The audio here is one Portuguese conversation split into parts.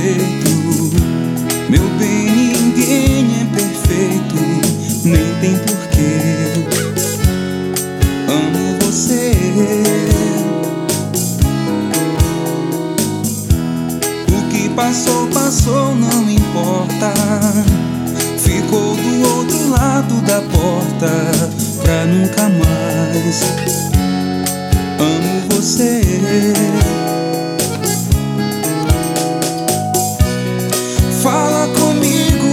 jeito. Meu bem, ninguém é perfeito, nem tem porquê. Amo você. O que passou, passou, não importa. Ficou do outro lado da porta pra nunca mais. Amo você. Fala comigo,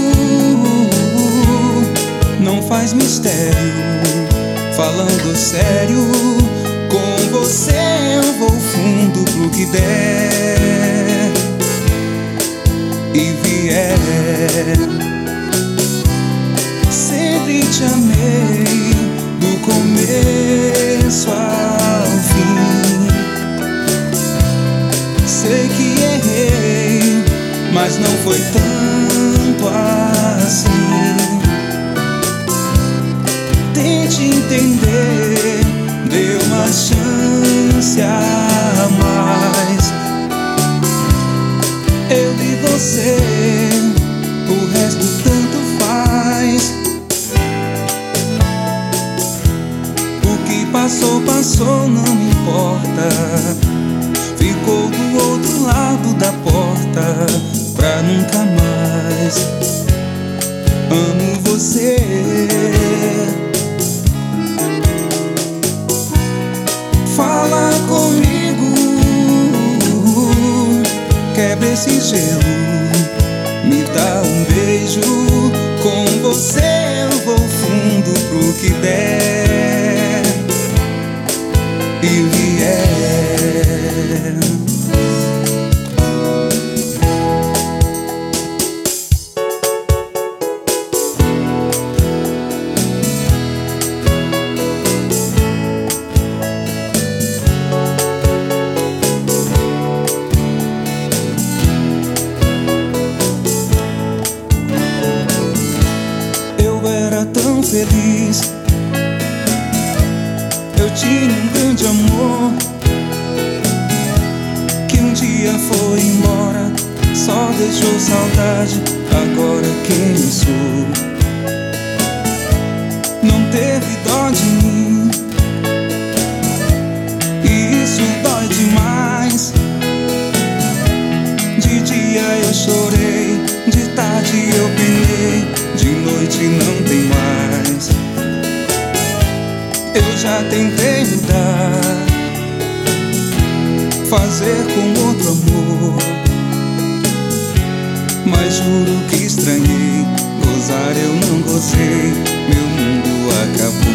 não faz mistério. Falando sério, com você eu vou fundo pro que der e vier. Sempre te amei, do começo ao fim. Sei que errei, mas não foi tanto assim. Tente entender, dê uma chance a mais. Eu e você, o resto tanto faz. O que passou, passou, não importa. Ficou do outro lado da porta pra nunca mais. Amo você. Fala comigo, quebra esse gelo, me dá um beijo. Com você eu vou fundo pro que der e vier. Tão feliz, eu tinha um grande amor que um dia foi embora, só deixou saudade. Agora quem eu sou? Não teve dó de mim, e isso dói demais. De dia eu chorei, de tarde eu penei, de noite não tem mais. Eu já tentei mudar, fazer com outro amor, mas juro que estranhei. Gozar eu não gozei, meu mundo acabou.